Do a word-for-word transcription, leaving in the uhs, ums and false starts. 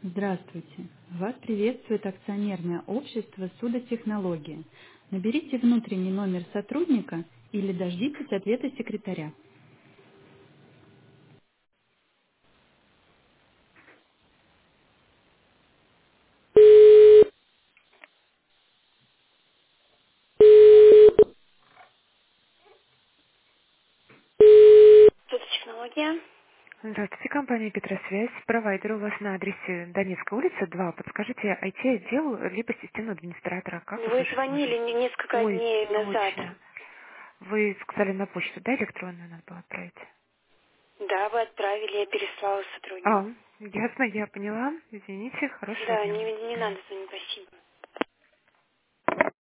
Здравствуйте. Вас приветствует акционерное общество «Судотехнология». Наберите внутренний номер сотрудника или дождитесь ответа секретаря. Тут технология. Здравствуйте, компания Петросвязь. Провайдер у вас на адресе Донецкая улица, два. Подскажите, ай ти-отдел, либо системного администратора. Как Вы услышать можно? звонили не- несколько Ой, дней назад. точно. Вы сказали на почту, да, электронную надо было отправить? Да, вы отправили, я переслала А, сотруднику. ясно, я поняла. Извините, хорошего Да, дня не, вам. не надо звонить, спасибо.